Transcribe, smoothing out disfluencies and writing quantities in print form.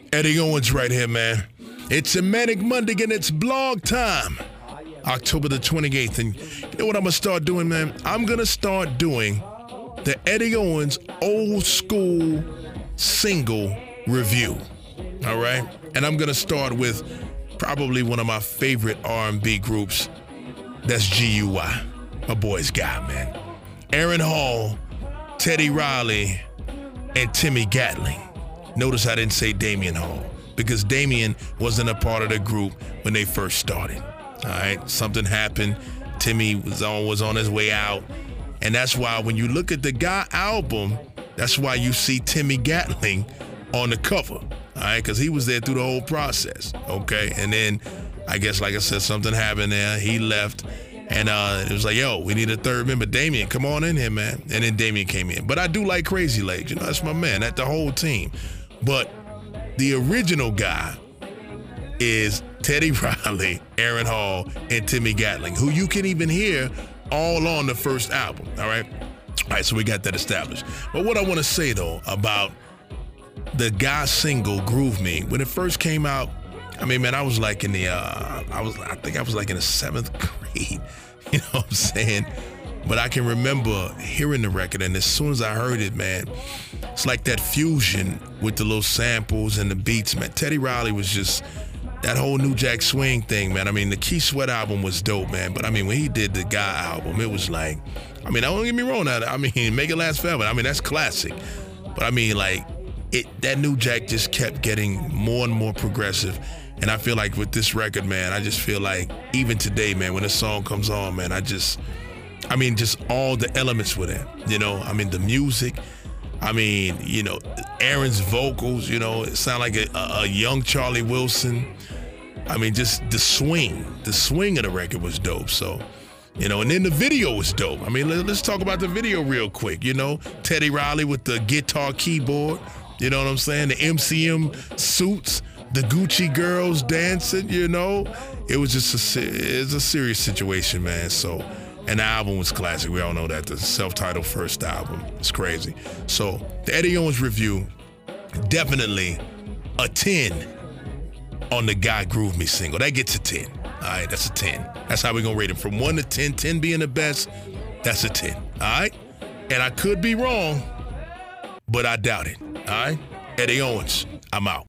Eddie Owens right here, man. It's a Manic Monday and it's blog time. October the 28th. And you know what I'm going to start doing, man? I'm going to start doing the Eddie Owens old school single review. All right? And I'm going to start with probably one of my favorite R&B groups. That's GUI. My boy's guy, man. Aaron Hall, Teddy Riley, and Timmy Gatling. Notice I didn't say Damian Hall because Damian wasn't a part of the group when they first started. All right, something happened. Timmy was on his way out, and that's why when you look at the Guy album, that's why you see Timmy Gatling on the cover. All right, because he was there through the whole process. Okay, and then I guess, like I said, something happened there. He left. And it was like, yo, we need a third member. Damian, come on in here, man. And then Damian came in. But I do like Crazy Legs. You know, that's my man. That's the whole team. But the original guy is Teddy Riley, Aaron Hall, and Timmy Gatling, who you can even hear all on the first album, all right? All right, so we got that established. But what I want to say, though, about the Guy single, Groove Me, when it first came out, I mean, man, I was like in the, I think I was like in the 7th grade, you know what I'm saying? But I can remember hearing the record, and as soon as I heard it, man, it's like that fusion with the little samples and the beats, man. Teddy Riley was just that whole New Jack Swing thing, man. I mean, the Keith Sweat album was dope, man. But I mean, when he did the Guy album, it was like, I mean, don't get me wrong, I mean, Make It Last Forever. I mean, that's classic. But I mean, like, that New Jack just kept getting more and more progressive. And I feel like with this record, man, I just feel like even today, man, when a song comes on, man, just all the elements with it. You know, I mean, the music, I mean, you know, Aaron's vocals, you know, it sounded like a young Charlie Wilson. I mean, just the swing of the record was dope. So, you know, and then the video was dope. I mean, let's talk about the video real quick. You know, Teddy Riley with the guitar keyboard, you know what I'm saying? The MCM suits. The Gucci girls dancing, you know, it was just it's a serious situation, man. So, and the album was classic. We all know that, the self-titled first album. It's crazy. So, the Eddie Owens review, definitely a 10 on the Guy Groove Me single. That gets a 10. All right, that's a 10. That's how we're going to rate it. From 1 to 10, 10 being the best, that's a 10. All right? And I could be wrong, but I doubt it. All right? Eddie Owens, I'm out.